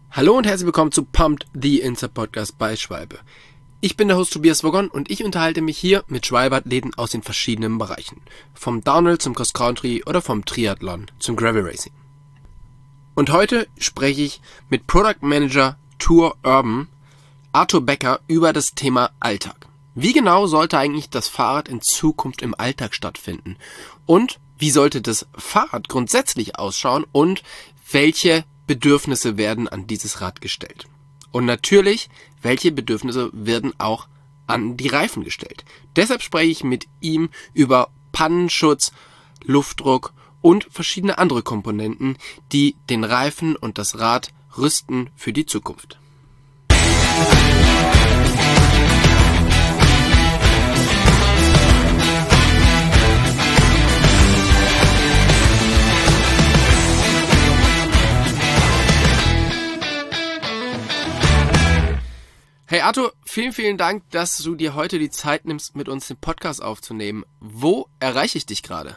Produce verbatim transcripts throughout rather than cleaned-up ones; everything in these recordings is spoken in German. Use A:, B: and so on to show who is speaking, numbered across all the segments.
A: Hallo und herzlich willkommen zu Pumped, the Insta-Podcast bei Schwalbe. Ich bin der Host Tobias Wogon und ich unterhalte mich hier mit Schwalbe-Athleten aus den verschiedenen Bereichen. Vom Downhill zum Cross-Country oder vom Triathlon zum Gravel Racing. Und heute spreche ich mit Product Manager Tour Urban Arthur Becker über das Thema Alltag. Wie genau sollte eigentlich das Fahrrad in Zukunft im Alltag stattfinden? Und wie sollte das Fahrrad grundsätzlich ausschauen und welche Bedürfnisse werden an dieses Rad gestellt? Und natürlich, welche Bedürfnisse werden auch an die Reifen gestellt? Deshalb spreche ich mit ihm über Pannenschutz, Luftdruck und verschiedene andere Komponenten, die den Reifen und das Rad rüsten für die Zukunft. Hey Arthur, vielen, vielen Dank, dass du dir heute die Zeit nimmst, mit uns den Podcast aufzunehmen. Wo erreiche ich dich gerade?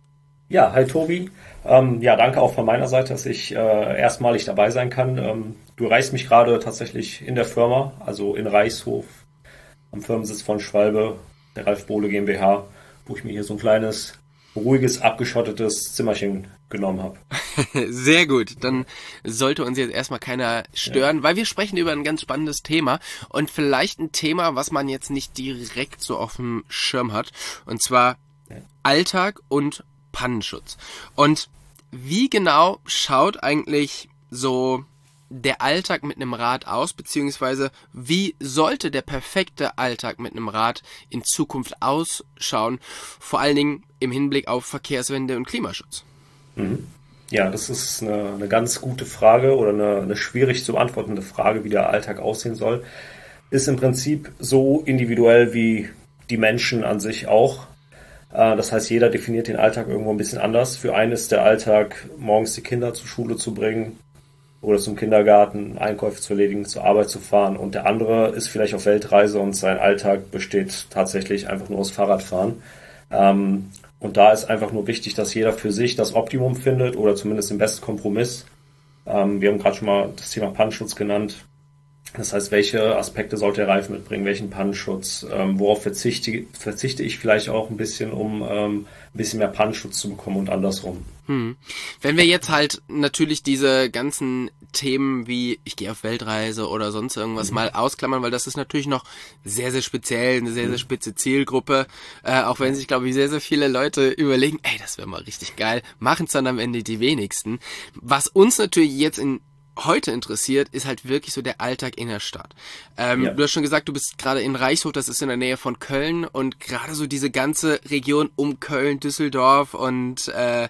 B: Ja, hi Tobi. Ähm, ja, danke auch von meiner Seite, dass ich äh, erstmalig dabei sein kann. Ähm, du erreichst mich gerade tatsächlich in der Firma, also in Reichshof, am Firmensitz von Schwalbe, der Ralf Bohle GmbH, wo ich mir hier so ein kleines, ruhiges, abgeschottetes Zimmerchen genommen habe.
A: Sehr gut, dann sollte uns jetzt erstmal keiner stören, ja. Weil wir sprechen über ein ganz spannendes Thema und vielleicht ein Thema, was man jetzt nicht direkt so auf dem Schirm hat, und zwar ja. Alltag und Pannenschutz. Und wie genau schaut eigentlich so der Alltag mit einem Rad aus, beziehungsweise wie sollte der perfekte Alltag mit einem Rad in Zukunft ausschauen, vor allen Dingen im Hinblick auf Verkehrswende und Klimaschutz?
B: Mhm. Ja, das ist eine, eine ganz gute Frage oder eine, eine schwierig zu beantwortende Frage, wie der Alltag aussehen soll. Ist im Prinzip so individuell wie die Menschen an sich auch. Das heißt, jeder definiert den Alltag irgendwo ein bisschen anders. Für einen ist der Alltag, morgens die Kinder zur Schule zu bringen oder zum Kindergarten, Einkäufe zu erledigen, zur Arbeit zu fahren. Und der andere ist vielleicht auf Weltreise und sein Alltag besteht tatsächlich einfach nur aus Fahrradfahren. Ähm, Und da ist einfach nur wichtig, dass jeder für sich das Optimum findet oder zumindest den besten Kompromiss. Ähm, wir haben gerade schon mal das Thema Pannenschutz genannt. Das heißt, welche Aspekte sollte der Reifen mitbringen, welchen Pannenschutz, ähm, worauf verzichte, verzichte ich vielleicht auch ein bisschen, um ähm, ein bisschen mehr Pannenschutz zu bekommen und andersrum.
A: Hm. Wenn wir jetzt halt natürlich diese ganzen Themen wie ich gehe auf Weltreise oder sonst irgendwas mhm. mal ausklammern, weil das ist natürlich noch sehr, sehr speziell, eine sehr, sehr spitze Zielgruppe, äh, auch wenn sich, glaube ich, sehr, sehr viele Leute überlegen, ey, das wäre mal richtig geil, machen es dann am Ende die wenigsten. Was uns natürlich jetzt in heute interessiert, ist halt wirklich so der Alltag in der Stadt. Ähm, ja. Du hast schon gesagt, du bist gerade in Reichshof, das ist in der Nähe von Köln, und gerade so diese ganze Region um Köln, Düsseldorf und äh,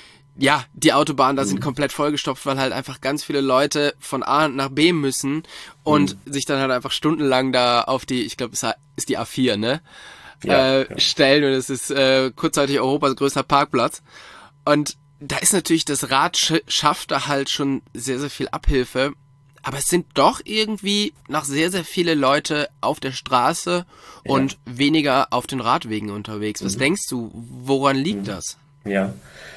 A: ja, die Autobahnen da mhm. sind komplett vollgestopft, weil halt einfach ganz viele Leute von A nach B müssen und mhm. sich dann halt einfach stundenlang da auf die, ich glaube, es ist die A vier, ne? Ja, äh, ja. stellen, und es ist äh, kurzzeitig Europas größter Parkplatz. Und da ist natürlich, das Rad sch- schafft da halt schon sehr, sehr viel Abhilfe. Aber es sind doch irgendwie noch sehr, sehr viele Leute auf der Straße ja. und weniger auf den Radwegen unterwegs. Was mhm. denkst du, woran liegt mhm. das?
B: Ja,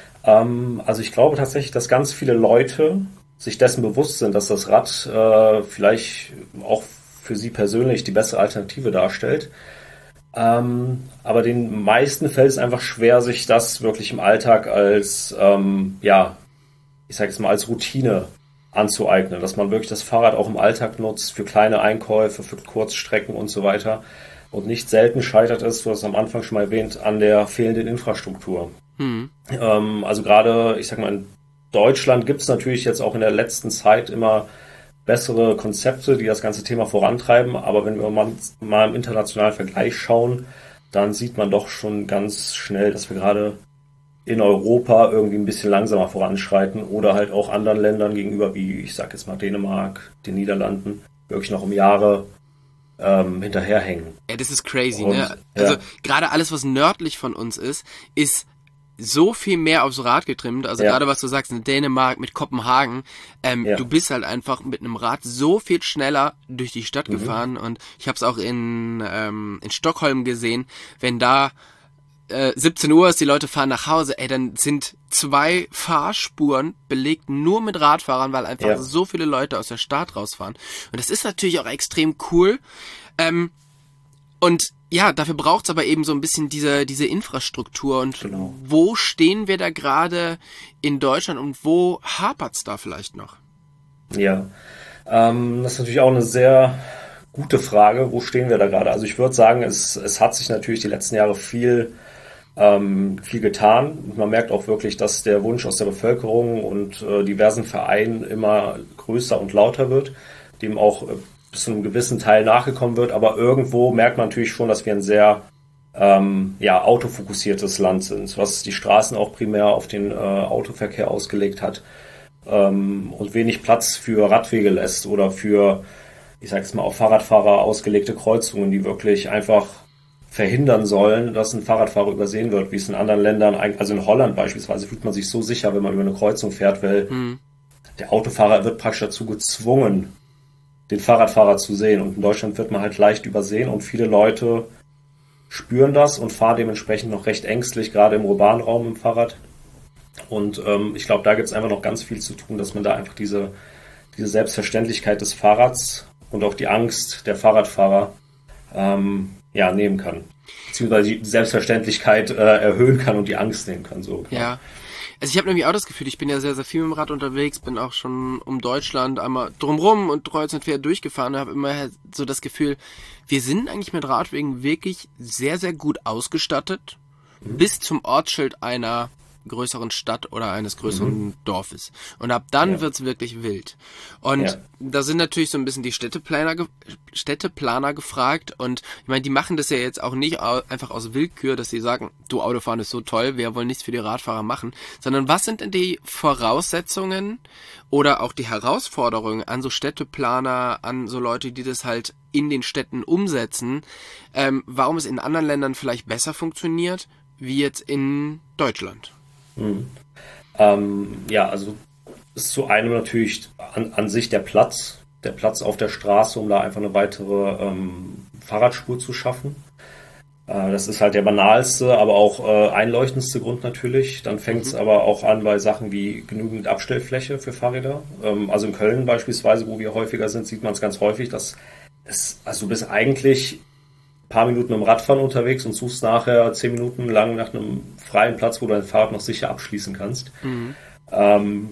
B: ähm, also ich glaube tatsächlich, dass ganz viele Leute sich dessen bewusst sind, dass das Rad äh, vielleicht auch für sie persönlich die bessere Alternative darstellt. Ähm, aber den meisten fällt es einfach schwer, sich das wirklich im Alltag als, ähm, ja, ich sage jetzt mal, als Routine anzueignen, dass man wirklich das Fahrrad auch im Alltag nutzt für kleine Einkäufe, für Kurzstrecken und so weiter. Und nicht selten scheitert es, du hast es am Anfang schon mal erwähnt, an der fehlenden Infrastruktur. Mhm. Ähm, also gerade, ich sag mal, in Deutschland gibt es natürlich jetzt auch in der letzten Zeit immer bessere Konzepte, die das ganze Thema vorantreiben. Aber wenn wir mal, mal im internationalen Vergleich schauen, dann sieht man doch schon ganz schnell, dass wir gerade in Europa irgendwie ein bisschen langsamer voranschreiten oder halt auch anderen Ländern gegenüber, wie ich sag jetzt mal Dänemark, den Niederlanden, wirklich noch um Jahre ähm, hinterherhängen.
A: Ja, das ist crazy, und, ne? Also ja. gerade alles, was nördlich von uns ist, ist so viel mehr aufs Rad getrimmt, also ja. gerade was du sagst, in Dänemark mit Kopenhagen, ähm, ja. du bist halt einfach mit einem Rad so viel schneller durch die Stadt mhm. gefahren, und ich habe es auch in, ähm, in Stockholm gesehen, wenn da äh, siebzehn Uhr ist, die Leute fahren nach Hause, ey, dann sind zwei Fahrspuren belegt nur mit Radfahrern, weil einfach ja. so viele Leute aus der Stadt rausfahren. Und das ist natürlich auch extrem cool. Ähm, und ja, dafür braucht's aber eben so ein bisschen diese diese Infrastruktur. Und genau. wo stehen wir da gerade in Deutschland und wo hapert's da vielleicht noch?
B: Ja, ähm, das ist natürlich auch eine sehr gute Frage. Wo stehen wir da gerade? Also ich würde sagen, es, es hat sich natürlich die letzten Jahre viel, ähm, viel getan. Man merkt auch wirklich, dass der Wunsch aus der Bevölkerung und äh, diversen Vereinen immer größer und lauter wird, dem auch äh, bis zu einem gewissen Teil nachgekommen wird. Aber irgendwo merkt man natürlich schon, dass wir ein sehr ähm, ja, autofokussiertes Land sind, was die Straßen auch primär auf den äh, Autoverkehr ausgelegt hat ähm, und wenig Platz für Radwege lässt oder für, ich sage jetzt mal, auf Fahrradfahrer ausgelegte Kreuzungen, die wirklich einfach verhindern sollen, dass ein Fahrradfahrer übersehen wird, wie es in anderen Ländern, also in Holland beispielsweise, fühlt man sich so sicher, wenn man über eine Kreuzung fährt, weil mhm. der Autofahrer wird praktisch dazu gezwungen, den Fahrradfahrer zu sehen. Und in Deutschland wird man halt leicht übersehen und viele Leute spüren das und fahren dementsprechend noch recht ängstlich, gerade im urbanen Raum im Fahrrad. Und ähm, ich glaube, da gibt es einfach noch ganz viel zu tun, dass man da einfach diese, diese Selbstverständlichkeit des Fahrrads und auch die Angst der Fahrradfahrer ähm, ja, nehmen kann. Beziehungsweise die Selbstverständlichkeit äh, erhöhen kann und die Angst nehmen kann. So.
A: Ja. Also ich habe nämlich auch das Gefühl, ich bin ja sehr, sehr viel mit dem Rad unterwegs, bin auch schon um Deutschland einmal drumrum und kreuz und quer durchgefahren und habe immer so das Gefühl, wir sind eigentlich mit Radwegen wirklich sehr, sehr gut ausgestattet, mhm. bis zum Ortsschild einer größeren Stadt oder eines größeren mhm. Dorfes. Und ab dann ja. wird's wirklich wild. Und ja. da sind natürlich so ein bisschen die Städteplaner, ge- Städteplaner gefragt. Und ich meine, die machen das ja jetzt auch nicht au- einfach aus Willkür, dass sie sagen, du, Autofahren ist so toll, wir wollen nichts für die Radfahrer machen. Sondern was sind denn die Voraussetzungen oder auch die Herausforderungen an so Städteplaner, an so Leute, die das halt in den Städten umsetzen, ähm, warum es in anderen Ländern vielleicht besser funktioniert, wie jetzt in Deutschland?
B: Mhm. Ähm, ja, also ist zu einem natürlich an, an sich der Platz, der Platz auf der Straße, um da einfach eine weitere ähm, Fahrradspur zu schaffen. Äh, das ist halt der banalste, aber auch äh, einleuchtendste Grund natürlich. Dann fängt es mhm. aber auch an bei Sachen wie genügend Abstellfläche für Fahrräder. Ähm, also in Köln beispielsweise, wo wir häufiger sind, sieht man es ganz häufig, dass es, also du bist eigentlich paar Minuten im Radfahren unterwegs und suchst nachher zehn Minuten lang nach einem freien Platz, wo du dein Fahrrad noch sicher abschließen kannst. Mhm. Ähm,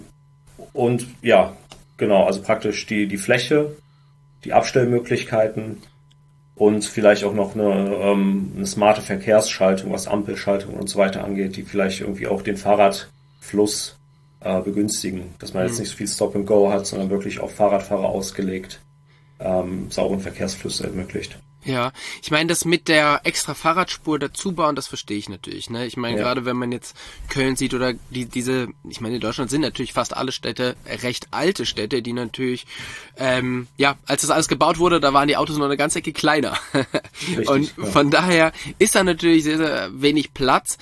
B: und ja, genau, also praktisch die, die Fläche, die Abstellmöglichkeiten und vielleicht auch noch eine, ähm, eine smarte Verkehrsschaltung, was Ampelschaltung und so weiter angeht, die vielleicht irgendwie auch den Fahrradfluss äh, begünstigen, dass man mhm. jetzt nicht so viel Stop and Go hat, sondern wirklich auf Fahrradfahrer ausgelegt ähm, sauberen Verkehrsflüsse ermöglicht.
A: Ja, ich meine, das mit der extra Fahrradspur dazu bauen, das verstehe ich natürlich, ne? Ich meine, ja. gerade wenn man jetzt Köln sieht oder die diese, ich meine, in Deutschland sind natürlich fast alle Städte recht alte Städte, die natürlich, ähm, ja, als das alles gebaut wurde, da waren die Autos noch eine ganze Ecke kleiner. Richtig, und ja. von daher ist da natürlich sehr, sehr wenig Platz.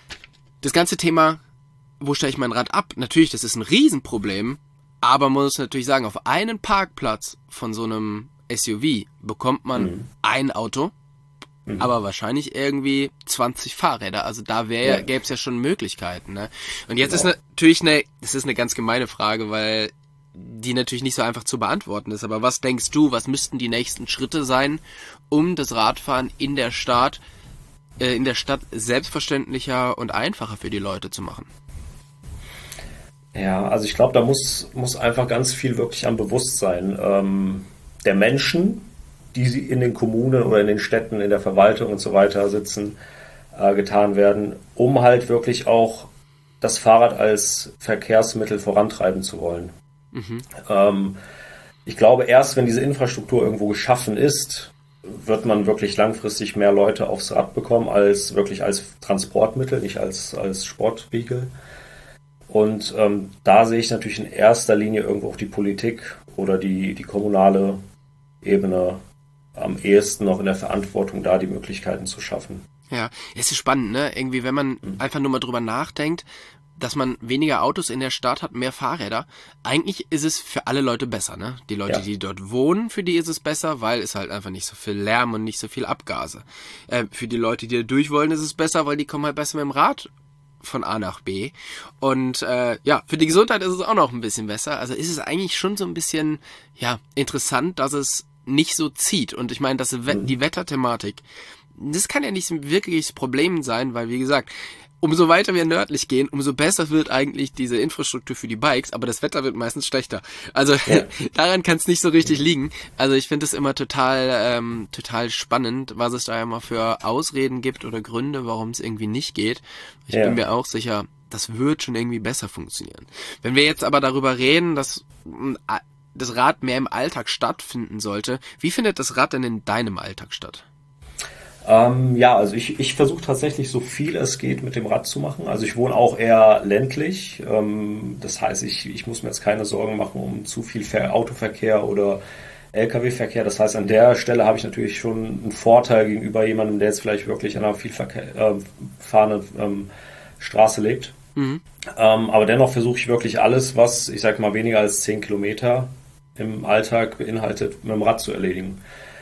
A: Das ganze Thema, wo stelle ich mein Rad ab? Natürlich, das ist ein Riesenproblem, aber man muss natürlich sagen, auf einen Parkplatz von so einem S U V bekommt man mhm. ein Auto, mhm. aber wahrscheinlich irgendwie zwanzig Fahrräder. Also da wäre, ja. gäbe es ja schon Möglichkeiten. Ne? Und jetzt genau. ist natürlich eine, das ist eine ganz gemeine Frage, weil die natürlich nicht so einfach zu beantworten ist. Aber was denkst du, was müssten die nächsten Schritte sein, um das Radfahren in der Stadt, äh, in der Stadt selbstverständlicher und einfacher für die Leute zu machen?
B: Ja, also ich glaube, da muss muss einfach ganz viel wirklich am Bewusstsein ähm, der Menschen, die sie in den Kommunen oder in den Städten, in der Verwaltung und so weiter sitzen, äh, getan werden, um halt wirklich auch das Fahrrad als Verkehrsmittel vorantreiben zu wollen. Mhm. Ähm, ich glaube, erst wenn diese Infrastruktur irgendwo geschaffen ist, wird man wirklich langfristig mehr Leute aufs Rad bekommen, als wirklich als Transportmittel, nicht als, als Sportvehikel. Und ähm, da sehe ich natürlich in erster Linie irgendwo auch die Politik oder die, die kommunale Ebene am ehesten noch in der Verantwortung, da die Möglichkeiten zu schaffen.
A: Ja, es ist spannend, ne? Irgendwie, wenn man mhm. einfach nur mal drüber nachdenkt, dass man weniger Autos in der Stadt hat, mehr Fahrräder. Eigentlich ist es für alle Leute besser, ne? Die Leute, ja. die dort wohnen, für die ist es besser, weil es halt einfach nicht so viel Lärm und nicht so viel Abgase. Äh, für die Leute, die da durch wollen, ist es besser, weil die kommen halt besser mit dem Rad von A nach B. Und äh, ja, für die Gesundheit ist es auch noch ein bisschen besser. Also ist es eigentlich schon so ein bisschen, ja, interessant, dass es nicht so zieht. Und ich meine, dass die Wetterthematik, das kann ja nicht ein wirkliches Problem sein, weil, wie gesagt, umso weiter wir nördlich gehen, umso besser wird eigentlich diese Infrastruktur für die Bikes, aber das Wetter wird meistens schlechter. Also ja. daran kann es nicht so richtig liegen. Also ich finde es immer total ähm, total spannend, was es da immer für Ausreden gibt oder Gründe, warum es irgendwie nicht geht. Ich ja. bin mir auch sicher, das wird schon irgendwie besser funktionieren. Wenn wir jetzt aber darüber reden, dass das Rad mehr im Alltag stattfinden sollte, wie findet das Rad denn in deinem Alltag statt?
B: Ähm, ja, also ich, ich versuche tatsächlich so viel es geht mit dem Rad zu machen. Also ich wohne auch eher ländlich. Ähm, das heißt, ich, ich muss mir jetzt keine Sorgen machen um zu viel Ver- Autoverkehr oder L K W-Verkehr. Das heißt, an der Stelle habe ich natürlich schon einen Vorteil gegenüber jemandem, der jetzt vielleicht wirklich an einer viel Verkehr, äh, fahrenden ähm, Straße lebt. Mhm. Ähm, aber dennoch versuche ich wirklich alles, was, ich sag mal, weniger als zehn Kilometer im Alltag beinhaltet, mit dem Rad zu erledigen.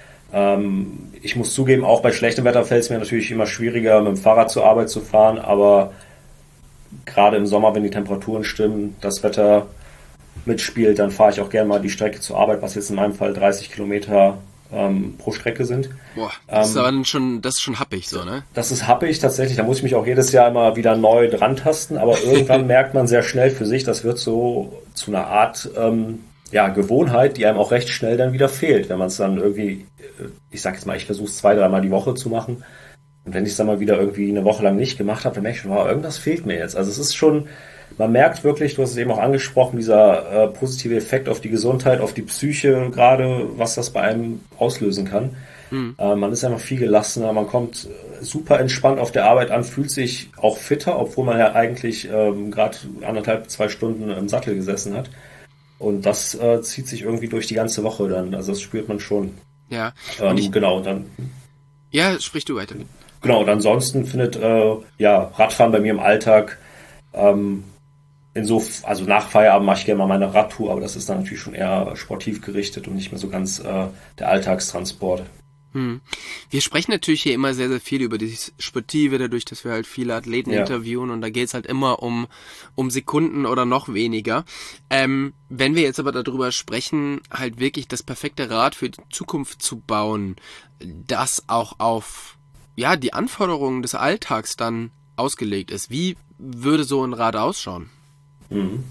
B: Ähm, ich muss zugeben, auch bei schlechtem Wetter fällt es mir natürlich immer schwieriger, mit dem Fahrrad zur Arbeit zu fahren, aber gerade im Sommer, wenn die Temperaturen stimmen, das Wetter mitspielt, dann fahre ich auch gerne mal die Strecke zur Arbeit, was jetzt in meinem Fall dreißig Kilometer ähm, pro Strecke sind.
A: Boah, das ist ähm, aber schon, das ist schon happig so, ne?
B: Das ist happig tatsächlich, da muss ich mich auch jedes Jahr immer wieder neu dran tasten, aber irgendwann merkt man sehr schnell für sich, das wird so zu einer Art ähm, ja, Gewohnheit, die einem auch recht schnell dann wieder fehlt, wenn man es dann irgendwie, ich sag jetzt mal, ich versuche es zwei, dreimal die Woche zu machen. Und wenn ich es dann mal wieder irgendwie eine Woche lang nicht gemacht habe, dann merke ich schon, wow, irgendwas fehlt mir jetzt. Also es ist schon, man merkt wirklich, du hast es eben auch angesprochen, dieser äh, positive Effekt auf die Gesundheit, auf die Psyche gerade, was das bei einem auslösen kann. Mhm. Äh, man ist einfach viel gelassener, man kommt super entspannt auf der Arbeit an, fühlt sich auch fitter, obwohl man ja eigentlich ähm, gerade anderthalb, zwei Stunden im Sattel gesessen hat. Und das äh, zieht sich irgendwie durch die ganze Woche dann. Also das spürt man schon.
A: Ja.
B: Ähm, ich, genau, dann.
A: Ja, sprich du weiter.
B: Genau, und ansonsten findet äh, ja Radfahren bei mir im Alltag ähm, in so, also nach Feierabend mache ich gerne mal meine Radtour, aber das ist dann natürlich schon eher sportiv gerichtet und nicht mehr so ganz äh, der Alltagstransport.
A: Hm. Wir sprechen natürlich hier immer sehr, sehr viel über das Sportive, dadurch, dass wir halt viele Athleten ja. interviewen und da geht's halt immer um um Sekunden oder noch weniger. Ähm, wenn wir jetzt aber darüber sprechen, halt wirklich das perfekte Rad für die Zukunft zu bauen, das auch auf ja die Anforderungen des Alltags dann ausgelegt ist. Wie würde so ein Rad ausschauen?
B: Mhm.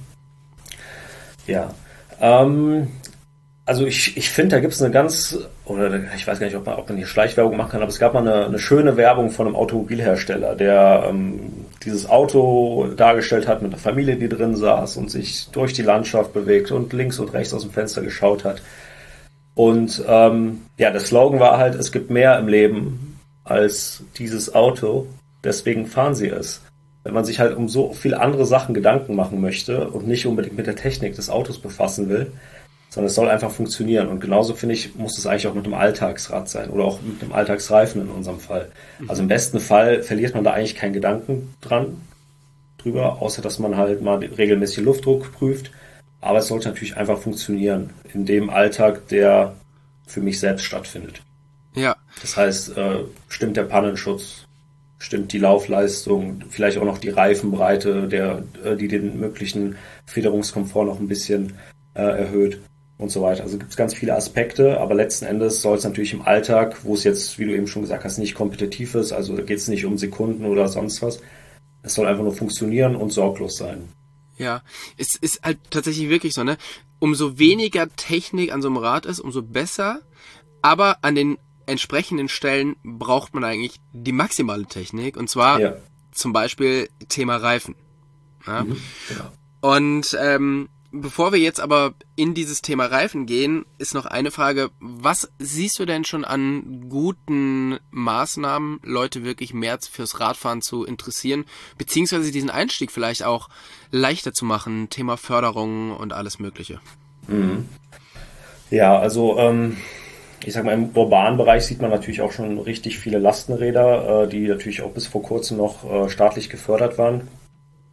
B: Ja, ähm... Also ich, ich finde, da gibt es eine ganz, oder ich weiß gar nicht, ob man, ob man hier Schleichwerbung machen kann, aber es gab mal eine, eine schöne Werbung von einem Automobilhersteller, der ähm, dieses Auto dargestellt hat mit einer Familie, die drin saß und sich durch die Landschaft bewegt und links und rechts aus dem Fenster geschaut hat. Und ähm, ja, der Slogan war halt, es gibt mehr im Leben als dieses Auto, deswegen fahren Sie es. Wenn man sich halt um so viele andere Sachen Gedanken machen möchte und nicht unbedingt mit der Technik des Autos befassen will, sondern es soll einfach funktionieren. Und genauso, finde ich, muss es eigentlich auch mit einem Alltagsrad sein oder auch mit einem Alltagsreifen in unserem Fall. Also im besten Fall verliert man da eigentlich keinen Gedanken dran drüber, außer dass man halt mal regelmäßig Luftdruck prüft. Aber es sollte natürlich einfach funktionieren in dem Alltag, der für mich selbst stattfindet.
A: Ja.
B: Das heißt, äh, stimmt der Pannenschutz, stimmt die Laufleistung, vielleicht auch noch die Reifenbreite, der, äh, die den möglichen Federungskomfort noch ein bisschen äh, erhöht. Und so weiter. Also gibt es ganz viele Aspekte, aber letzten Endes soll es natürlich im Alltag, wo es jetzt, wie du eben schon gesagt hast, nicht kompetitiv ist, also da geht es nicht um Sekunden oder sonst was. Es soll einfach nur funktionieren und sorglos sein.
A: Ja, es ist halt tatsächlich wirklich so, ne? Umso weniger Technik an so einem Rad ist, umso besser, aber an den entsprechenden Stellen braucht man eigentlich die maximale Technik und zwar ja. zum Beispiel Thema Reifen. Ja? Mhm, genau. Und ähm, bevor wir jetzt aber in dieses Thema Reifen gehen, ist noch eine Frage. Was siehst du denn schon an guten Maßnahmen, Leute wirklich mehr fürs Radfahren zu interessieren, beziehungsweise diesen Einstieg vielleicht auch leichter zu machen, Thema Förderung und alles Mögliche?
B: Mhm. Ja, also ähm, ich sag mal, im urbanen Bereich sieht man natürlich auch schon richtig viele Lastenräder, äh, die natürlich auch bis vor kurzem noch äh, staatlich gefördert waren.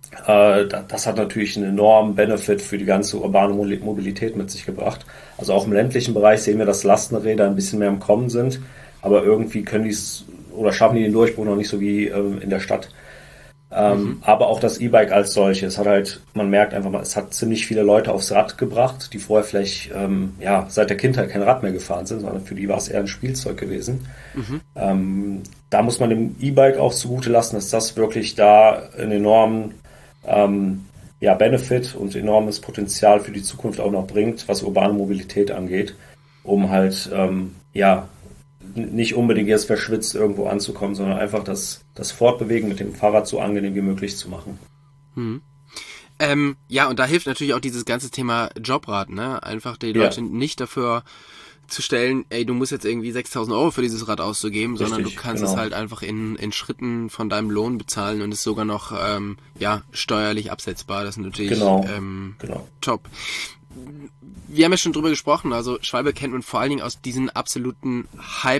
B: Äh, das hat natürlich einen enormen Benefit für die ganze urbane Mobilität mit sich gebracht. Also auch im ländlichen Bereich sehen wir, dass Lastenräder ein bisschen mehr im Kommen sind, aber irgendwie können die es oder schaffen die den Durchbruch noch nicht so wie ähm, in der Stadt.
A: Mhm.
B: Ähm, aber auch das E-Bike als solches hat halt, man merkt einfach mal, es hat ziemlich viele Leute aufs Rad gebracht, die vorher vielleicht ähm, ja seit der Kindheit kein Rad mehr gefahren sind, sondern für die war es eher ein Spielzeug gewesen.
A: Mhm.
B: Ähm, da muss man dem E-Bike auch zugute lassen, dass das wirklich da einen enormen ähm, ja, Benefit und enormes Potenzial für die Zukunft auch noch bringt, was urbane Mobilität angeht, um halt ähm, ja nicht unbedingt jetzt verschwitzt irgendwo anzukommen, sondern einfach das, das Fortbewegen mit dem Fahrrad so angenehm wie möglich zu machen.
A: Mhm. Ähm, ja, und da hilft natürlich auch dieses ganze Thema Jobrad, ne? Einfach die
B: Ja,
A: Leute nicht dafür zu stellen, ey, du musst jetzt irgendwie sechstausend Euro für dieses Rad auszugeben, sondern du
B: richtig,
A: kannst es
B: genau,
A: halt einfach in, in Schritten von deinem Lohn bezahlen und ist sogar noch, ähm, ja, steuerlich absetzbar. Das ist natürlich,
B: genau,
A: ähm,
B: genau.
A: top. Wir haben ja schon drüber gesprochen, also Schwalbe kennt man vor allen Dingen aus diesen absoluten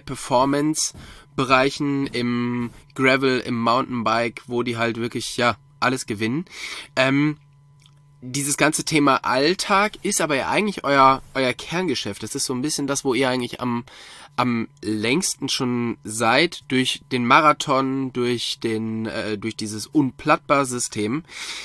A: High-Performance-Bereichen im Gravel, im Mountainbike, wo die halt wirklich, ja, alles gewinnen. Ähm, dieses ganze Thema Alltag ist aber ja eigentlich euer, euer Kerngeschäft. Das ist so ein bisschen das, wo ihr eigentlich am, am längsten schon seid, durch den Marathon, durch den, äh, durch dieses Unplattbar-System.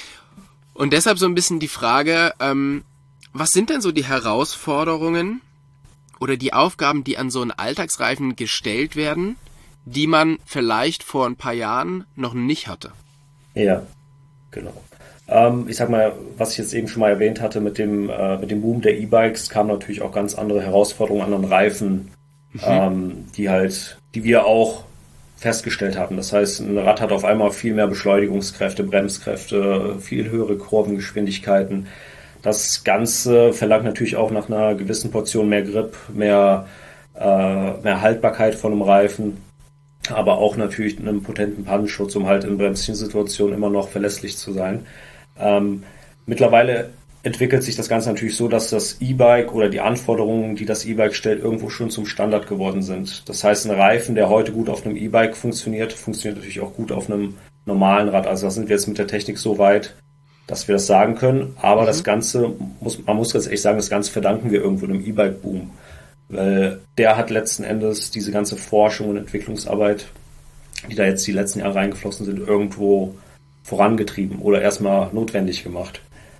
A: Und deshalb so ein bisschen die Frage, ähm, was sind denn so die Herausforderungen oder die Aufgaben, die an so einen Alltagsreifen gestellt werden, die man vielleicht vor ein paar Jahren noch nicht hatte?
B: Ja, genau. Ähm, ich sag mal, was ich jetzt eben schon mal erwähnt hatte mit dem, äh, mit dem Boom der E-Bikes, kamen natürlich auch ganz andere Herausforderungen an den Reifen,
A: Mhm.
B: ähm, die halt, die wir auch festgestellt hatten. Das heißt, ein Rad hat auf einmal viel mehr Beschleunigungskräfte, Bremskräfte, viel höhere Kurvengeschwindigkeiten. Das Ganze verlangt natürlich auch nach einer gewissen Portion mehr Grip, mehr, äh, mehr Haltbarkeit von einem Reifen, aber auch natürlich einen potenten Pannenschutz, um halt in Bremssituationen immer noch verlässlich zu sein. Ähm, Mittlerweile entwickelt sich das Ganze natürlich so, dass das E-Bike oder die Anforderungen, die das E-Bike stellt, irgendwo schon zum Standard geworden sind. Das heißt, ein Reifen, der heute gut auf einem E-Bike funktioniert, funktioniert natürlich auch gut auf einem normalen Rad. Also da sind wir jetzt mit der Technik so weit, dass wir das sagen können. Aber das
A: Mhm.
B: Ganze, muss, man muss jetzt echt sagen, das Ganze verdanken wir irgendwo dem E-Bike-Boom. Weil der hat letzten Endes diese ganze Forschung und Entwicklungsarbeit, die da jetzt die letzten Jahre reingeflossen sind, irgendwo vorangetrieben oder erstmal notwendig gemacht.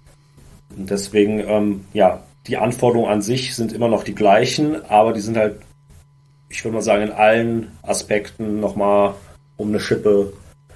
B: Und deswegen, ähm, ja, die Anforderungen an sich sind immer noch die gleichen, aber die sind halt, ich würde mal sagen, in allen Aspekten nochmal um eine Schippe,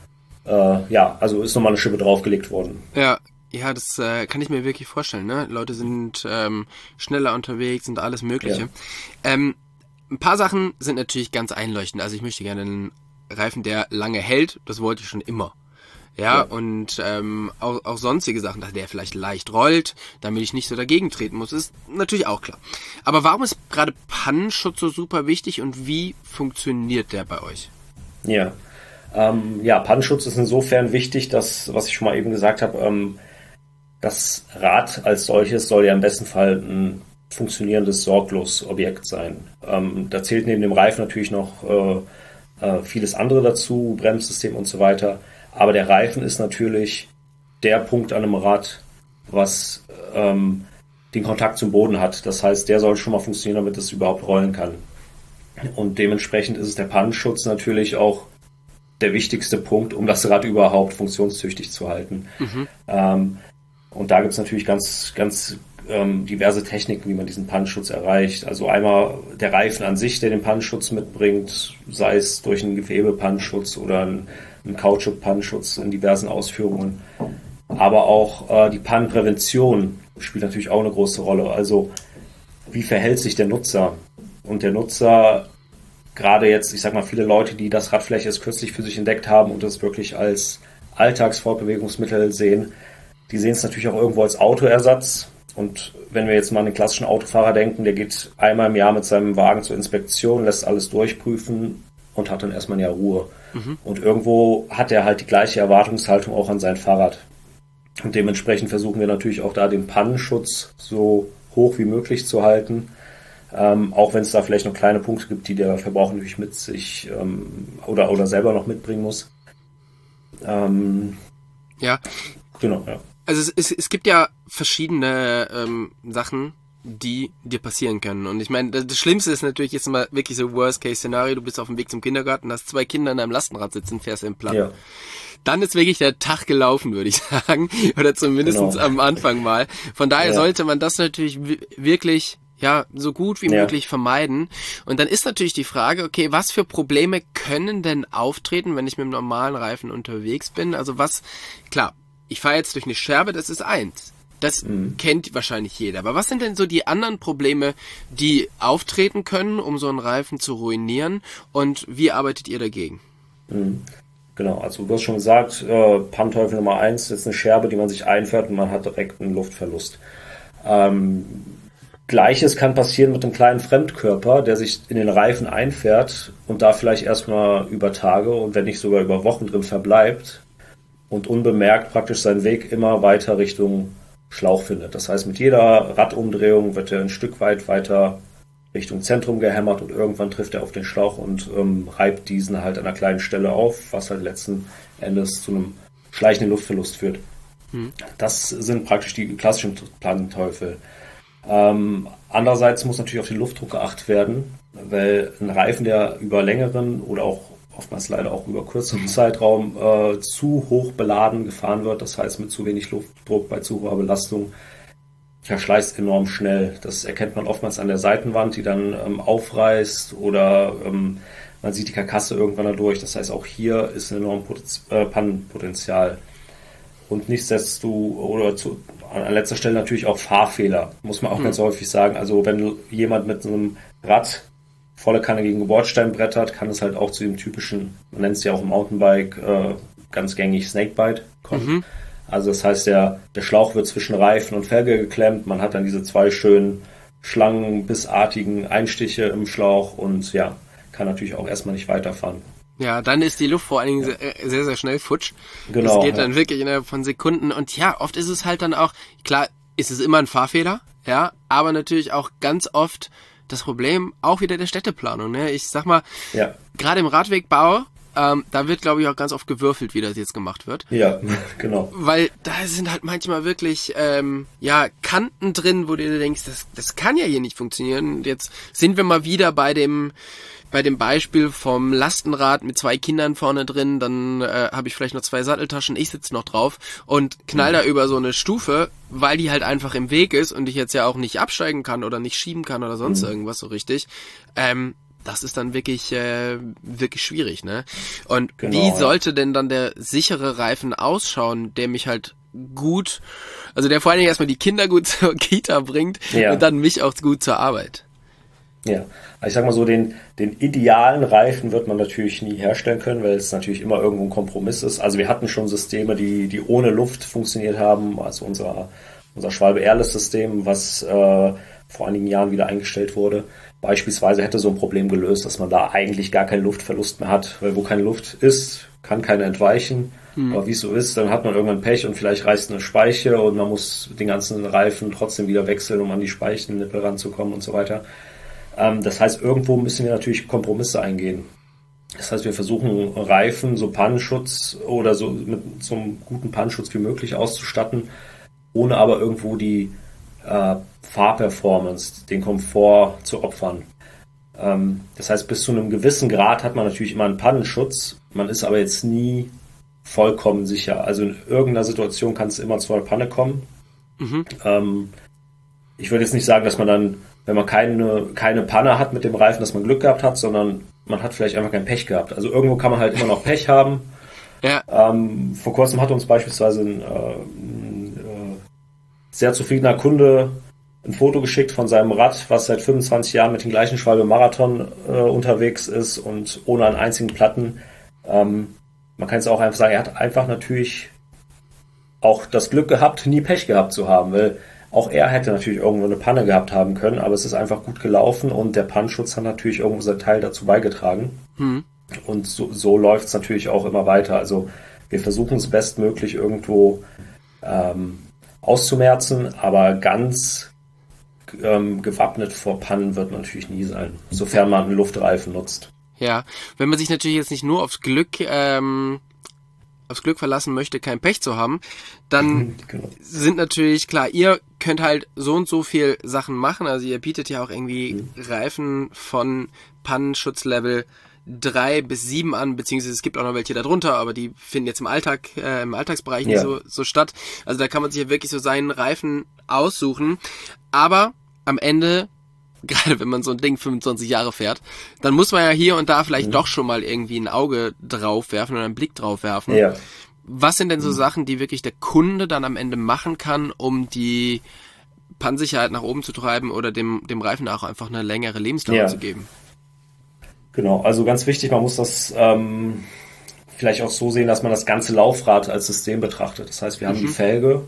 B: äh, ja, also ist nochmal eine Schippe draufgelegt worden.
A: Ja, ja, das äh, kann ich mir wirklich vorstellen, ne? Leute sind ähm, schneller unterwegs und alles
B: Ja,
A: Mögliche. Ähm, ein paar Sachen sind natürlich ganz einleuchtend. Also ich möchte gerne einen Reifen, der lange hält. Das wollte ich schon immer. Ja,
B: ja,
A: und ähm, auch, auch sonstige Sachen, dass der vielleicht leicht rollt, damit ich nicht so dagegen treten muss, ist natürlich auch klar. Aber warum ist gerade Pannenschutz so super wichtig und wie funktioniert der bei euch?
B: ja. Ähm, ja, Pannenschutz ist insofern wichtig, dass, was ich schon mal eben gesagt habe, ähm, das Rad als solches soll ja im besten Fall ein funktionierendes Sorglos-Objekt sein. Ähm, da zählt neben dem Reifen natürlich noch äh, äh, vieles andere dazu, Bremssystem und so weiter. Aber der Reifen ist natürlich der Punkt an einem Rad, was ähm, den Kontakt zum Boden hat. Das heißt, der soll schon mal funktionieren, damit es überhaupt rollen kann. Und dementsprechend ist es der Pannenschutz natürlich auch der wichtigste Punkt, um das Rad überhaupt funktionstüchtig zu halten.
A: Mhm.
B: Ähm, und da gibt es natürlich ganz, ganz ähm, diverse Techniken, wie man diesen Pannenschutz erreicht. Also einmal der Reifen an sich, der den Pannenschutz mitbringt, sei es durch einen Gewebepannenschutz oder einen, einen Kautschuk-Pannenschutz in diversen Ausführungen. Aber auch äh, die Pannenprävention spielt natürlich auch eine große Rolle. Also wie verhält sich der Nutzer? Und der Nutzer, gerade jetzt, ich sag mal, viele Leute, die das Rad vielleicht erst kürzlich für sich entdeckt haben und das wirklich als Alltagsfortbewegungsmittel sehen, die sehen es natürlich auch irgendwo als Autoersatz. Und wenn wir jetzt mal an den klassischen Autofahrer denken, der geht einmal im Jahr mit seinem Wagen zur Inspektion, lässt alles durchprüfen und hat dann erstmal ein Jahr Ruhe.
A: Mhm.
B: Und irgendwo hat er halt die gleiche Erwartungshaltung auch an sein Fahrrad. Und dementsprechend versuchen wir natürlich auch da den Pannenschutz so hoch wie möglich zu halten. Ähm, auch wenn es da vielleicht noch kleine Punkte gibt, die der Verbraucher natürlich mit sich ähm, oder, oder selber noch mitbringen muss. Ähm,
A: Ja,
B: Genau, ja.
A: Also es, es, es gibt ja verschiedene ähm, Sachen, die dir passieren können. Und ich meine, das, das Schlimmste ist natürlich jetzt mal wirklich so Worst-Case-Szenario, du bist auf dem Weg zum Kindergarten, hast zwei Kinder in deinem Lastenrad sitzen, fährst im Platten. Ja. Dann ist wirklich der Tag gelaufen, würde ich sagen. Oder zumindest genau. am Anfang mal. Von daher ja. sollte man das natürlich w- wirklich ja so gut wie ja. möglich vermeiden. Und dann ist natürlich die Frage, okay, was für Probleme können denn auftreten, wenn ich mit einem normalen Reifen unterwegs bin? Also was, klar, ich fahre jetzt durch eine Scherbe, das ist eins. Das mhm. kennt wahrscheinlich jeder. Aber was sind denn so die anderen Probleme, die auftreten können, um so einen Reifen zu ruinieren? Und wie arbeitet ihr dagegen?
B: Mhm. Genau, also du hast schon gesagt, äh, Pannteufel Nummer eins ist eine Scherbe, die man sich einfährt und man hat direkt einen Luftverlust. Ähm, Gleiches kann passieren mit einem kleinen Fremdkörper, der sich in den Reifen einfährt und da vielleicht erstmal über Tage und wenn nicht sogar über Wochen drin verbleibt und unbemerkt praktisch seinen Weg immer weiter Richtung Schlauch findet. Das heißt, mit jeder Radumdrehung wird er ein Stück weit weiter Richtung Zentrum gehämmert und irgendwann trifft er auf den Schlauch und ähm, reibt diesen halt an einer kleinen Stelle auf, was halt letzten Endes zu einem schleichenden Luftverlust führt. Hm. Das sind praktisch die klassischen Pannteufel. Ähm, andererseits muss natürlich auf den Luftdruck geachtet werden, weil ein Reifen, der über längeren oder auch oftmals leider auch über kürzeren Zeitraum äh, zu hoch beladen gefahren wird, das heißt mit zu wenig Luftdruck bei zu hoher Belastung, verschleißt enorm schnell. Das erkennt man oftmals an der Seitenwand, die dann ähm, aufreißt oder ähm, man sieht die Karkasse irgendwann dadurch. Das heißt, auch hier ist ein enormes Potenz- äh, Pannenpotenzial. Und nichtsdestotrotz, oder zu, an letzter Stelle natürlich auch Fahrfehler, muss man auch mhm. ganz häufig sagen. Also wenn jemand mit so einem Rad volle Kanne gegen den Bordstein brettert, kann es halt auch zu dem typischen, man nennt es ja auch im Mountainbike, äh, ganz gängig Snakebite kommen. Mhm. Also das heißt, der, der Schlauch wird zwischen Reifen und Felge geklemmt. Man hat dann diese zwei schönen schlangenbissartigen Einstiche im Schlauch und ja, kann natürlich auch erstmal nicht weiterfahren.
A: Ja, dann ist die Luft vor allen Dingen ja. sehr, sehr schnell futsch.
B: Genau.
A: Das geht
B: ja.
A: dann wirklich innerhalb von Sekunden. Und ja, oft ist es halt dann auch, klar, ist es immer ein Fahrfehler, ja, aber natürlich auch ganz oft das Problem auch wieder der Städteplanung. Ne? Ich sag mal, ja. gerade im Radwegbau, ähm, da wird, glaube ich, auch ganz oft gewürfelt, wie das jetzt gemacht wird.
B: Ja, genau.
A: Weil da sind halt manchmal wirklich ähm, ja Kanten drin, wo du dir denkst, das, das kann ja hier nicht funktionieren. Und jetzt sind wir mal wieder bei dem bei dem Beispiel vom Lastenrad mit zwei Kindern vorne drin, dann äh, habe ich vielleicht noch zwei Satteltaschen, ich sitze noch drauf und knall da über so eine Stufe, weil die halt einfach im Weg ist und ich jetzt ja auch nicht absteigen kann oder nicht schieben kann oder sonst mhm. irgendwas so richtig. Ähm, das ist dann wirklich äh, wirklich schwierig, ne? Und genau, wie sollte denn dann der sichere Reifen ausschauen, der mich halt gut, also der vor allen Dingen erstmal die Kinder gut zur Kita bringt ja. und dann mich auch gut zur Arbeit?
B: Ja, also ich sag mal so, den, den idealen Reifen wird man natürlich nie herstellen können, weil es natürlich immer irgendwo ein Kompromiss ist. Also wir hatten schon Systeme, die, die ohne Luft funktioniert haben, also unser, unser Schwalbe-Airless-System, was äh, vor einigen Jahren wieder eingestellt wurde. Beispielsweise hätte so ein Problem gelöst, dass man da eigentlich gar keinen Luftverlust mehr hat, weil wo keine Luft ist, kann keine entweichen. Hm. Aber wie es so ist, dann hat man irgendwann Pech und vielleicht reißt eine Speiche und man muss den ganzen Reifen trotzdem wieder wechseln, um an die Speichennippel ranzukommen und so weiter. Das heißt, irgendwo müssen wir natürlich Kompromisse eingehen. Das heißt, wir versuchen Reifen, so Pannenschutz oder so mit so einem guten Pannenschutz wie möglich auszustatten, ohne aber irgendwo die äh, Fahrperformance, den Komfort zu opfern. Ähm, das heißt, bis zu einem gewissen Grad hat man natürlich immer einen Pannenschutz, man ist aber jetzt nie vollkommen sicher. Also in irgendeiner Situation kann es immer zu einer Panne kommen. Mhm. Ähm, ich würde jetzt nicht sagen, dass man dann, wenn man keine, keine Panne hat mit dem Reifen, dass man Glück gehabt hat, sondern man hat vielleicht einfach kein Pech gehabt. Also irgendwo kann man halt immer noch Pech haben. Ja. Ähm, vor kurzem hat uns beispielsweise ein, äh, ein äh, sehr zufriedener Kunde ein Foto geschickt von seinem Rad, was seit fünfundzwanzig Jahren mit dem gleichen Schwalbe Marathon äh, unterwegs ist und ohne einen einzigen Platten. Ähm, man kann es auch einfach sagen, er hat einfach natürlich auch das Glück gehabt, nie Pech gehabt zu haben, weil auch er hätte natürlich irgendwo eine Panne gehabt haben können, aber es ist einfach gut gelaufen und der Pannenschutz hat natürlich irgendwo seinen Teil dazu beigetragen. Hm. Und so, so läuft es natürlich auch immer weiter. Also wir versuchen es bestmöglich irgendwo ähm, auszumerzen, aber ganz ähm, gewappnet vor Pannen wird man natürlich nie sein, sofern man einen Luftreifen nutzt.
A: Ja, wenn man sich natürlich jetzt nicht nur aufs Glück ähm aufs Glück verlassen möchte, kein Pech zu haben, dann
B: genau.
A: sind natürlich, klar, ihr könnt halt so und so viel Sachen machen. Also ihr bietet ja auch irgendwie mhm. Reifen von Pannenschutzlevel drei bis sieben an, beziehungsweise es gibt auch noch welche darunter, aber die finden jetzt im Alltag, äh, im Alltagsbereich nicht ja. so, so statt. Also da kann man sich ja wirklich so seinen Reifen aussuchen. Aber am Ende, gerade wenn man so ein Ding fünfundzwanzig Jahre fährt, dann muss man ja hier und da vielleicht mhm. doch schon mal irgendwie ein Auge drauf werfen oder einen Blick drauf werfen.
B: Ja.
A: Was sind denn so
B: mhm.
A: Sachen, die wirklich der Kunde dann am Ende machen kann, um die Pannensicherheit nach oben zu treiben oder dem, dem Reifen auch einfach eine längere Lebensdauer
B: ja.
A: zu geben?
B: Genau, also ganz wichtig, man muss das ähm, vielleicht auch so sehen, dass man das ganze Laufrad als System betrachtet. Das heißt, wir haben mhm. die Felge,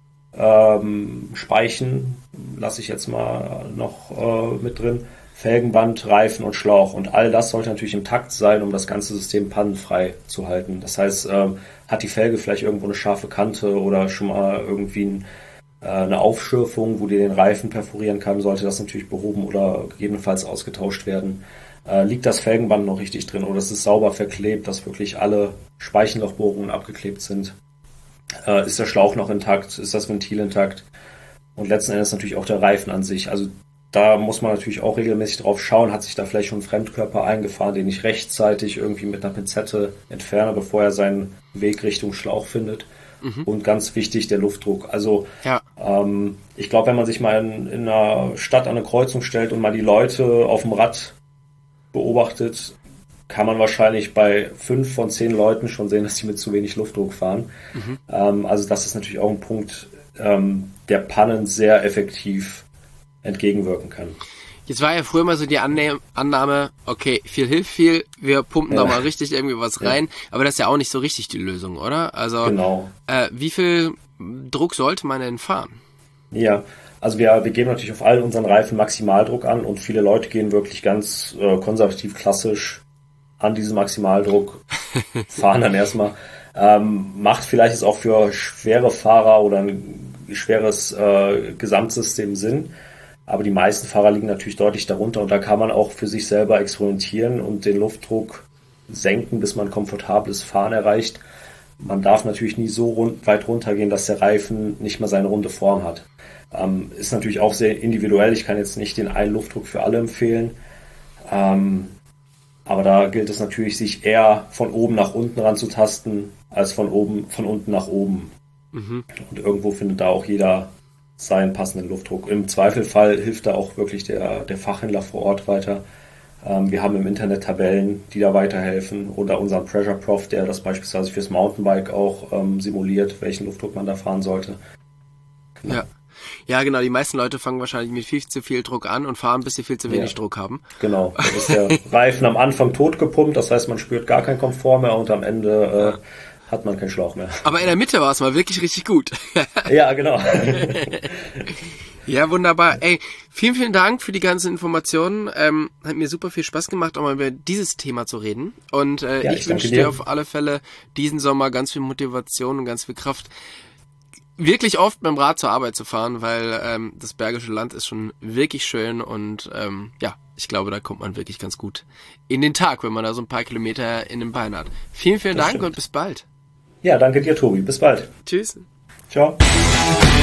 B: ähm, Speichen, lasse ich jetzt mal noch äh, mit drin, Felgenband, Reifen und Schlauch. Und all das sollte natürlich im Takt sein, um das ganze System pannenfrei zu halten. Das heißt, ähm, hat die Felge vielleicht irgendwo eine scharfe Kante oder schon mal irgendwie ein, äh, eine Aufschürfung, wo die den Reifen perforieren kann, sollte das natürlich behoben oder gegebenenfalls ausgetauscht werden. Äh, liegt das Felgenband noch richtig drin oder ist es sauber verklebt, dass wirklich alle Speichenlochbohrungen abgeklebt sind? Äh, ist der Schlauch noch intakt? Ist das Ventil intakt? Und letzten Endes natürlich auch der Reifen an sich. Also da muss man natürlich auch regelmäßig drauf schauen, hat sich da vielleicht schon ein Fremdkörper eingefahren, den ich rechtzeitig irgendwie mit einer Pinzette entferne, bevor er seinen Weg Richtung Schlauch findet. Mhm. Und ganz wichtig, der Luftdruck. Also
A: ja.
B: ähm, ich glaube, wenn man sich mal in, in einer Stadt an eine Kreuzung stellt und mal die Leute auf dem Rad beobachtet, kann man wahrscheinlich bei fünf von zehn Leuten schon sehen, dass die mit zu wenig Luftdruck fahren. Mhm. Ähm, also das ist natürlich auch ein Punkt, ähm, der Pannen sehr effektiv entgegenwirken kann.
A: Jetzt war ja früher mal so die Anne- Annahme, okay, viel hilft viel, wir pumpen ja. da mal richtig irgendwie was rein, ja. aber das ist ja auch nicht so richtig die Lösung, oder? Also
B: genau.
A: äh, wie viel Druck sollte man denn fahren?
B: Ja, also wir, wir geben natürlich auf allen unseren Reifen Maximaldruck an und viele Leute gehen wirklich ganz äh, konservativ klassisch an diesen Maximaldruck, fahren dann erstmal. Ähm, macht vielleicht jetzt auch für schwere Fahrer oder ein schweres äh, Gesamtsystem Sinn, aber die meisten Fahrer liegen natürlich deutlich darunter und da kann man auch für sich selber experimentieren und den Luftdruck senken, bis man komfortables Fahren erreicht. Man darf natürlich nie so rund, weit runtergehen, dass der Reifen nicht mehr seine runde Form hat. Ähm, ist natürlich auch sehr individuell. Ich kann jetzt nicht den einen Luftdruck für alle empfehlen. Ähm, aber da gilt es natürlich, sich eher von oben nach unten ranzutasten, als von oben, von unten nach oben. Mhm. Und irgendwo findet da auch jeder seinen passenden Luftdruck. Im Zweifelfall hilft da auch wirklich der, der Fachhändler vor Ort weiter. Ähm, wir haben im Internet Tabellen, die da weiterhelfen, oder unseren Pressure Prof, der das beispielsweise fürs Mountainbike auch ähm, simuliert, welchen Luftdruck man da fahren sollte.
A: Genau. Ja. Ja, genau. Die meisten Leute fangen wahrscheinlich mit viel zu viel Druck an und fahren, bis sie viel zu wenig ja. Druck haben.
B: Genau. Da ist der Reifen am Anfang tot gepumpt, das heißt, man spürt gar keinen Komfort mehr und am Ende äh, hat man keinen Schlauch mehr.
A: Aber in der Mitte war es mal wirklich richtig gut.
B: Ja, genau.
A: Ja, wunderbar. Ey, vielen, vielen Dank für die ganzen Informationen. Ähm, hat mir super viel Spaß gemacht, auch mal über dieses Thema zu reden. Und äh, ja, ich, ich wünsche dir auf alle Fälle diesen Sommer ganz viel Motivation und ganz viel Kraft, wirklich oft mit dem Rad zur Arbeit zu fahren, weil ähm, das Bergische Land ist schon wirklich schön und ähm, ja, ich glaube, da kommt man wirklich ganz gut in den Tag, wenn man da so ein paar Kilometer in den Beinen hat. Vielen, vielen das Dank stimmt. Und bis bald.
B: Ja, danke dir, Tobi. Bis bald.
A: Tschüss.
B: Ciao.